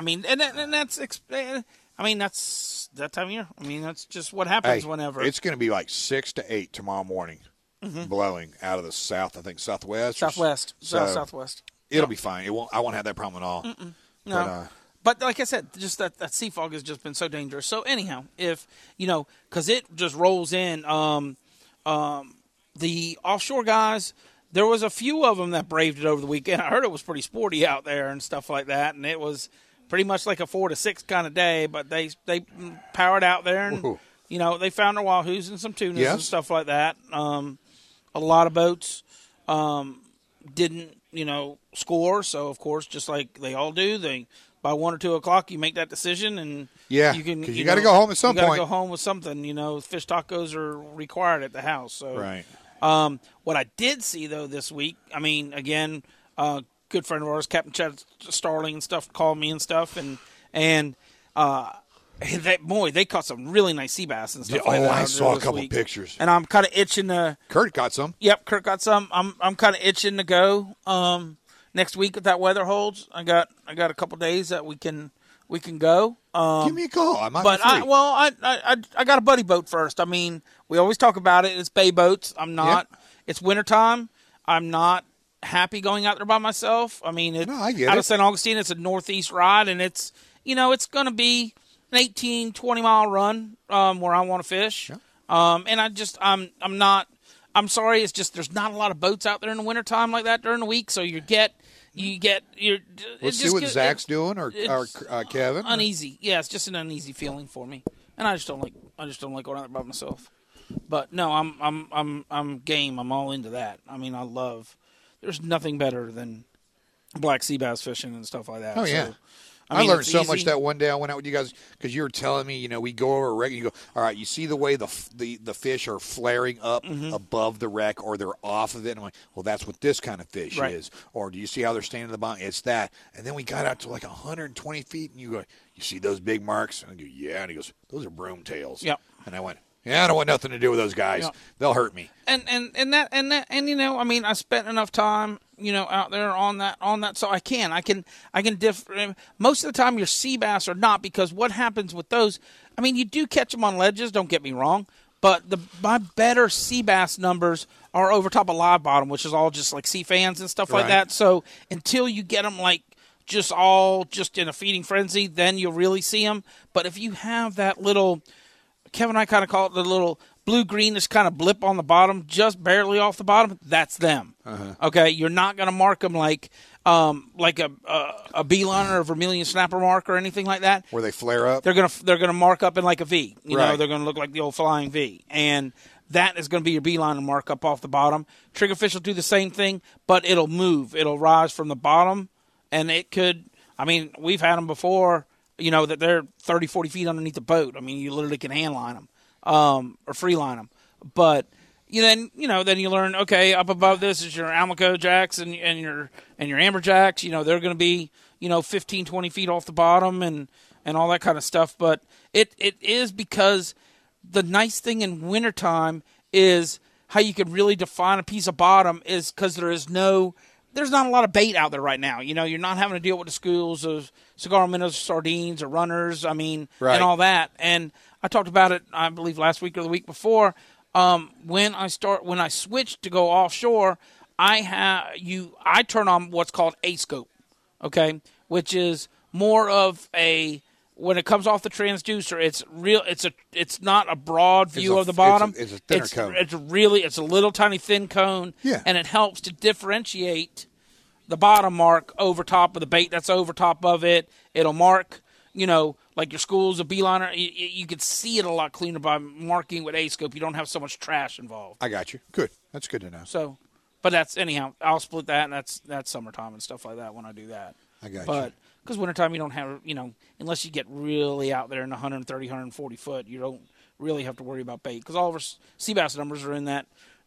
that time of year. I mean, that's just what happens whenever. It's going to be like 6 to 8 tomorrow morning, blowing out of the south. I think southwest. Southwest. So Southwest. it'll be fine. I won't have that problem at all. No. But like I said, just that sea fog has just been so dangerous. So anyhow, if, because it just rolls in, the offshore guys, there was a few of them that braved it over the weekend. I heard it was pretty sporty out there and stuff like that, and it was pretty much like a 4 to 6 kind of day, but they powered out there and, Whoa. they found their wahoos and some tunas Yes. and stuff like that. A lot of boats didn't, score, so of course, just like they all do, by 1 or 2 o'clock, you make that decision, and Yeah, you can. 'cause you gotta go home at some You got point. to go home with something. Fish tacos are required at the house. So, Right. What I did see though this week, I mean, again, good friend of ours, Captain Chad Starling and stuff, called me and stuff, and they caught some really nice sea bass and stuff like that. I saw a this couple week. pictures. and I'm kind of itching to. Kurt got some. Yep, Kurt got some. I'm kind of itching to go next week if that weather holds. I got a couple days that we can go. Give me a call. I might But be free. I got a buddy boat first. I mean, we always talk about it. It's bay boats. I'm not. It's wintertime. I'm not happy going out there by myself. I mean, I get out it. of St. Augustine, it's a northeast ride, and it's it's going to be an 18, 20-mile run where I want to fish. And I'm not. I'm sorry. It's just there's not a lot of boats out there in the wintertime like that during the week. So you get. Let's see what Zach's doing or Kevin. Uneasy. Yeah, it's just an uneasy feeling for me, and I just don't like going out there by myself. But no, I'm game. I'm all into that. I mean, there's nothing better than black sea bass fishing and stuff like that. Oh yeah. So, I mean, learned it's so easy. much that one day I went out with you guys because you were telling me, we go over a wreck. You go, all right, you see the way the fish are flaring up above the wreck or they're off of it. And I'm like, well, that's what this kind of fish Right. is. Or do you see how they're standing at the bottom? It's that. And then we got out to like 120 feet, and you go, you see those big marks? And I go, yeah. And he goes, those are broom tails. Yep. And I went, yeah, I don't want nothing to do with those guys. Yep. They'll hurt me. And I mean, I spent enough time, out there on that, so I can differ. Most of the time, your sea bass are not, because what happens with those? I mean, you do catch them on ledges. Don't get me wrong, but my better sea bass numbers are over top of live bottom, which is all just like sea fans and stuff like Right. that. So until you get them like just in a feeding frenzy, then you'll really see them. But if you have that little, Kevin and I kind of call it the little blue-greenish kind of blip on the bottom, just barely off the bottom, that's them. Okay, you're not going to mark them like a beeline or a vermilion snapper mark or anything like that. Where they flare up. They're gonna mark up in like a V. Right. They're gonna look like the old flying V, and that is going to be your beeline and mark up off the bottom. Triggerfish will do the same thing, but it'll move. It'll rise from the bottom, and it could. I mean, we've had them before. That they're 30, 40 feet underneath the boat. I mean, you literally can hand line them or free line them. But then you learn, okay, up above this is your Almaco jacks and your amberjacks. They're going to be 15, 20 feet off the bottom and all that kind of stuff. But it is because the nice thing in wintertime is how you can really define a piece of bottom is because there's not a lot of bait out there right now. You're not having to deal with the schools of cigar minnows, sardines, or runners. And all that. And I talked about it, I believe, last week or the week before. When I switched to go offshore, I turn on what's called a scope, okay, which is more of when it comes off the transducer, it's not a broad view of the bottom. It's a thinner cone. It's a little tiny thin cone, and it helps to differentiate the bottom mark over top of the bait that's over top of it. It'll mark, like your schools, a beeliner. You could see it a lot cleaner by marking with A-scope. You don't have so much trash involved. I got you. Good. That's good to know. So, but anyhow, I'll split that, and that's summertime and stuff like that when I do that. I got you. But because wintertime you don't have, unless you get really out there in 130, 140 foot, you don't really have to worry about bait because all of our sea bass numbers are in that,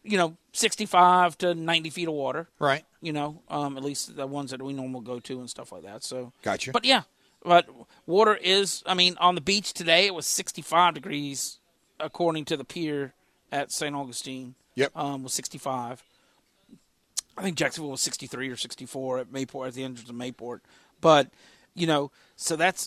65 to 90 feet of water. Right. At least the ones that we normally go to and stuff like that. So. Gotcha. But yeah, but water is, on the beach today it was 65 degrees according to the pier at St. Augustine. Yep. Was 65. I think Jacksonville was 63 or 64 at Mayport, at the entrance of Mayport. But, so that's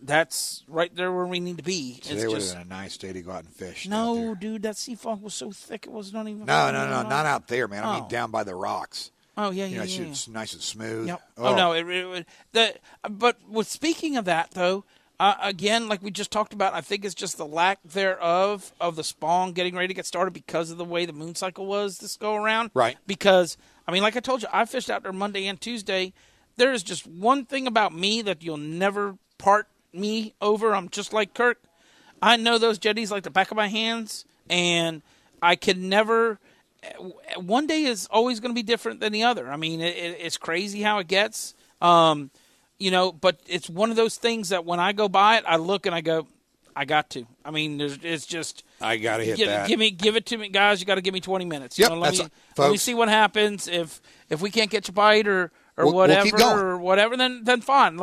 right there where we need to be. Today would have been a nice day to go out and fish. No, dude, that sea fog was so thick it was not even. No, not out there, man. I mean, down by the rocks. Oh, yeah, It's nice and smooth. Yep. Oh, no. But speaking of that, though, again, like we just talked about, I think it's just the lack thereof of the spawn getting ready to get started because of the way the moon cycle was this go around. Right. Because, like I told you, I fished out there Monday and Tuesday. There is just one thing about me that you'll never part me over. I'm just like Kirk. I know those jetties like the back of my hands, and I can never. One day is always going to be different than the other. It's crazy how it gets. But it's one of those things that when I go by it, I look and I go, I got to. It's just. I got to hit that. Give it to me, guys. You got to give me 20 minutes. Yep, let me see what happens. If we can't get you bite or whatever, then fine.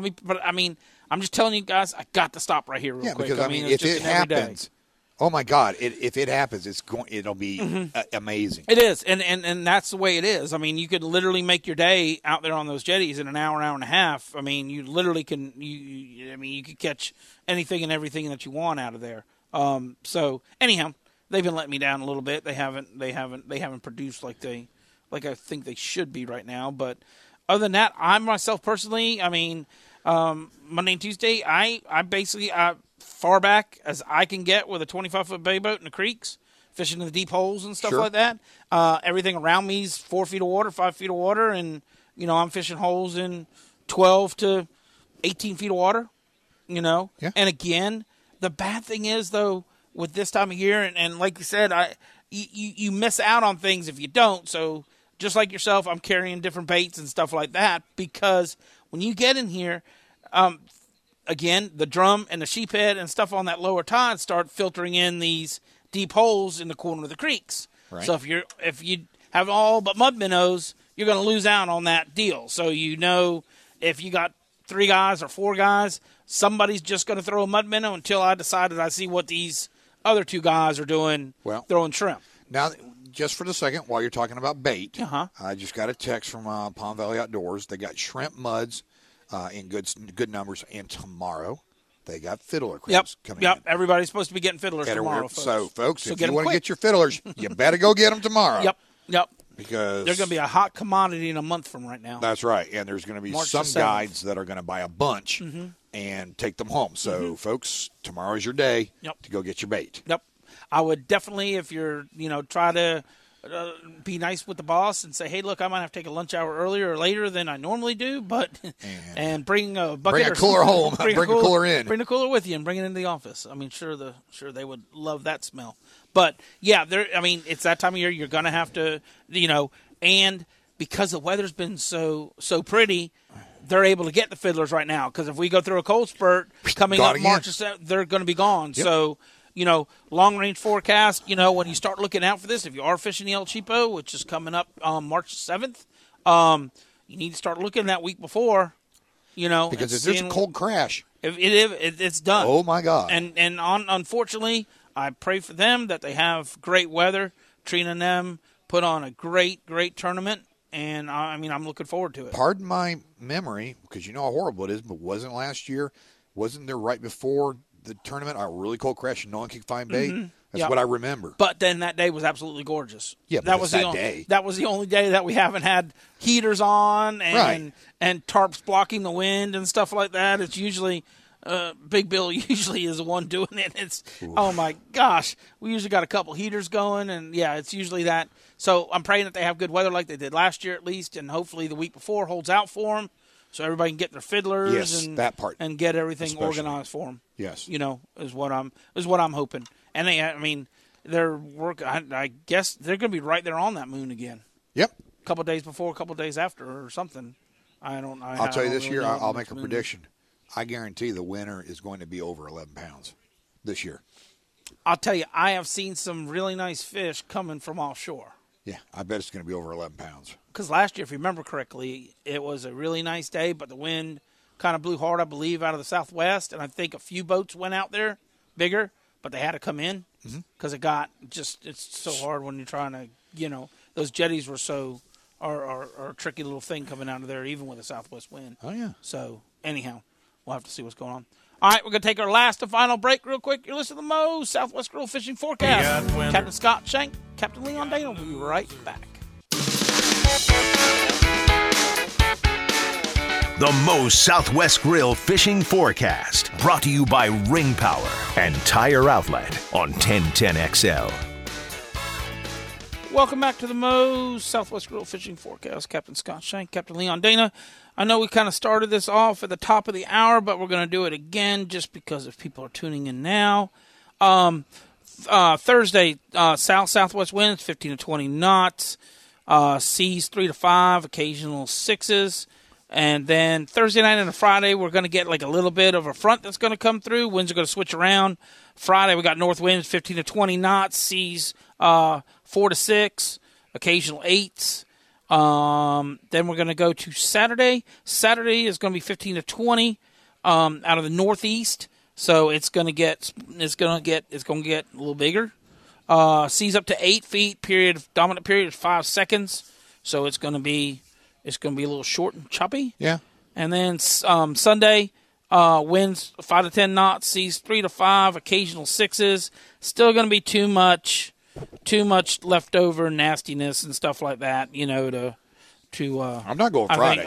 I'm just telling you guys, I got to stop right here real quick. Because if it happens, oh my God, if it happens, it'll be amazing. It is, and that's the way it is. You could literally make your day out there on those jetties in an hour and a half. You literally can. You could catch anything and everything that you want out of there. So anyhow, they've been letting me down a little bit. They haven't produced like I think they should be right now. But other than that, I myself personally, Monday and Tuesday, I basically far back as I can get with a 25-foot bay boat in the creeks, fishing in the deep holes and stuff like that. Everything around me is 4 feet of water, 5 feet of water, and I'm fishing holes in 12 to 18 feet of water. And again, the bad thing is though with this time of year, and like you said, you miss out on things if you don't. So just like yourself, I'm carrying different baits and stuff like that because when you get in here, again, the drum and the sheephead and stuff on that lower tide start filtering in these deep holes in the corner of the creeks. Right. So if you have all but mud minnows, you're going to lose out on that deal. So if you got 3 guys or 4 guys, somebody's just going to throw a mud minnow until I decided I see what these other 2 guys are doing, throwing shrimp. Now, just for the second, while you're talking about bait, I just got a text from Palm Valley Outdoors. They got shrimp muds in good numbers, and tomorrow they got fiddler crabs coming in. Everybody's supposed to be getting fiddlers tomorrow, folks. So, folks, if you want to get your fiddlers, you better go get them tomorrow. Yep. Because they're going to be a hot commodity in a month from right now. That's right. And there's going to be some guides that are going to buy a bunch and take them home. So, folks, tomorrow's your day to go get your bait. Yep. I would definitely, if you're, try to be nice with the boss and say, hey, look, I might have to take a lunch hour earlier or later than I normally do, but and bring a bucket, bring a cooler home, bring a cooler in, bring a cooler with you, and bring it into the office. Sure they would love that smell. But yeah, it's that time of year. You're gonna have to, and because the weather's been so pretty, they're able to get the fiddlers right now. Because if we go through a cold spurt coming up March, they're going to be gone. Yep. So. long range forecast. When you start looking out for this, if you are fishing the El Cheapo, which is coming up March 7th, you need to start looking that week before. Because if there's a cold crash, it's done. Oh my God! And unfortunately, I pray for them that they have great weather. Trina and them put on a great tournament, and I'm looking forward to it. Pardon my memory, because you know how horrible it is, but wasn't last year? Wasn't there right before the tournament a really cold crash and no one could find bait? Mm-hmm. That's what I remember. But then that day was absolutely gorgeous. Yeah, that was the day. That was the only day that we haven't had heaters on and tarps blocking the wind and stuff like that. It's usually Big Bill usually is the one doing it. It's oh my gosh, we usually got a couple heaters going, and it's usually that. So I'm praying that they have good weather like they did last year at least, and hopefully the week before holds out for them, so everybody can get their fiddlers that part. and get everything organized for them. Yes, is what I'm hoping. And their work. I guess they're going to be right there on that moon again. Yep. A couple of days before, a couple of days after, or something. I'll tell you this year. I'll make a prediction. I guarantee the winner is going to be over 11 pounds this year. I'll tell you, I have seen some really nice fish coming from offshore. Yeah, I bet it's going to be over 11 pounds. Because last year, if you remember correctly, it was a really nice day, but the wind kind of blew hard, I believe, out of the southwest, and I think a few boats went out there, bigger, but they had to come in because it's so hard when you're trying to, those jetties were are a tricky little thing coming out of there, even with a southwest wind. Oh, yeah. So, anyhow, we'll have to see what's going on. All right, we're going to take our last and final break real quick. You're listening to the Moe's Southwest Grill Fishing Forecast. Captain Scott Shank, Captain Leon Dana will be right back. The Moe's Southwest Grill Fishing Forecast, brought to you by Ring Power and Tire Outlet on 1010XL. Welcome back to the Moe's Southwest Grill Fishing Forecast. Captain Scott Shank, Captain Leon Dana. I know we kind of started this off at the top of the hour, but we're going to do it again just because if people are tuning in now. Thursday, southwest winds, 15 to 20 knots. Seas 3 to 5, occasional 6s. And then Thursday night and Friday, we're going to get like a little bit of a front that's going to come through. Winds are going to switch around. Friday, we got north winds, 15 to 20 knots. Seas 4 to 6, occasional 8s. Then we're going to go to Saturday. Saturday is going to be 15 to 20 out of the northeast. So it's going to get a little bigger. Seas up to 8 feet. Dominant period is 5 seconds. So it's going to be a little short and choppy. Yeah. And then Sunday, winds 5 to 10 knots, seas 3 to 5, occasional 6s. Still going to be too much leftover nastiness and stuff like that, to I'm not going Friday.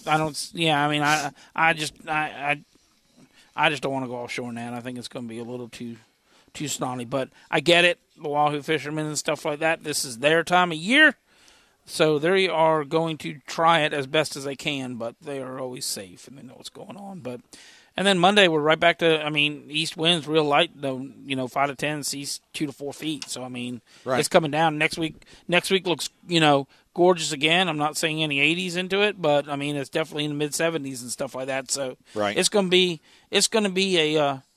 I just don't want to go offshore in that. I think it's going to be a little too snotty, but I get it. The wahoo fishermen and stuff like that, this is their time of year. So they are going to try it as best as they can, but they are always safe and they know what's going on. And then Monday we're right back to, east winds real light, though, 5 to 10, seas 2 to 4 feet. So It's coming down. Next week looks, gorgeous again. I'm not saying any 80s into it, but it's definitely in the mid 70s and stuff like that. So it's going to be it's going to be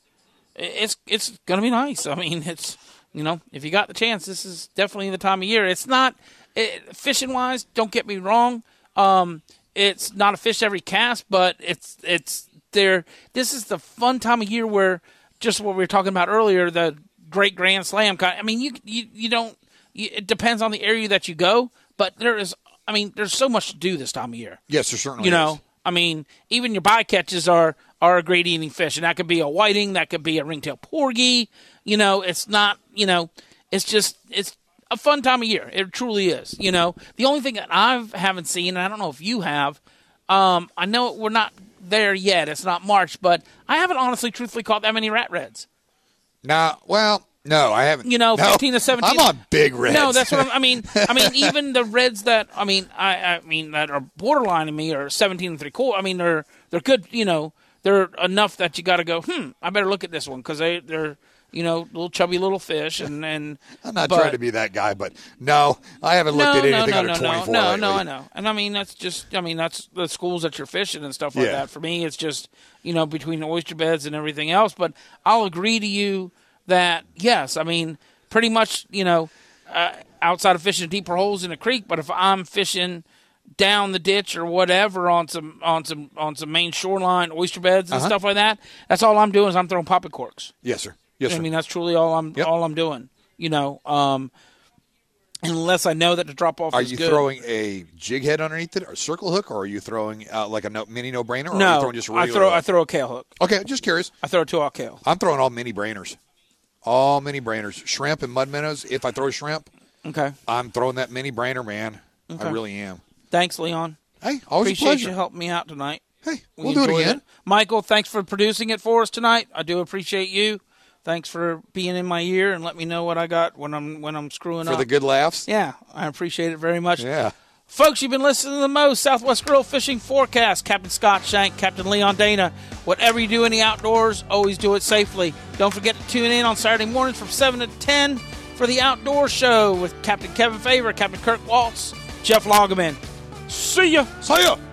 nice. It's if you got the chance, this is definitely the time of year. It's not. Fishing wise, don't get me wrong. It's not a fish every cast, but it's there. This is the fun time of year where just what we were talking about earlier, the great Grand Slam. You don't. It depends on the area that you go, but there's so much to do this time of year. Yes, there certainly is. Even your bycatches are a great eating fish, and that could be a whiting, that could be a ringtail porgy. It's not. It's a fun time of year. It truly is. The only thing that I haven't seen, and I don't know if you have, I know we're not there yet. It's not March, but I haven't honestly, truthfully caught that many rat reds. No, I haven't. 15 to 17. I'm on big reds. No, that's what even the reds that, that are borderline in me are 17 3/4. They're good, they're enough that you got to go, I better look at this one because they're, little chubby little fish. And I'm not trying to be that guy, but no, I haven't looked at anything under 24 lately. No, I know. And that's just, that's the schools that you're fishing and stuff like that. For me, it's just, between the oyster beds and everything else. But I'll agree to you that, yes, I mean, pretty much, outside of fishing deeper holes in a creek, but if I'm fishing down the ditch or whatever on some main shoreline oyster beds and stuff like that, that's all I'm doing is I'm throwing poppet corks. Yes, sir. Yes, sir. I mean, that's truly all I'm doing. Unless I know that the drop off is good. Are you throwing a jig head underneath it, or a circle hook, or are you throwing like a mini no-brainer? Or No, are you throwing just regular I throw a Kahle hook. Okay, just curious. I throw a 2-aught Kahle. I'm throwing all mini brainers. All mini brainers. Shrimp and mud minnows, if I throw shrimp, Okay. I'm throwing that mini brainer, man. Okay. I really am. Thanks, Leon. Hey, always Appreciate a pleasure. you helping me out tonight. Hey, We we'll do it enjoyed again. Michael, thanks for producing it for us tonight. I do appreciate you. Thanks for being in my ear and let me know what I got when I'm screwing up. For the good laughs? Yeah, I appreciate it very much. Yeah. Folks, you've been listening to the Moe's Southwest Grill Fishing Forecast. Captain Scott Shank, Captain Leon Dana. Whatever you do in the outdoors, always do it safely. Don't forget to tune in on Saturday mornings from 7 to 10 for the Outdoor Show with Captain Kevin Favor, Captain Kirk Waltz, Jeff Loggeman. See ya. See ya.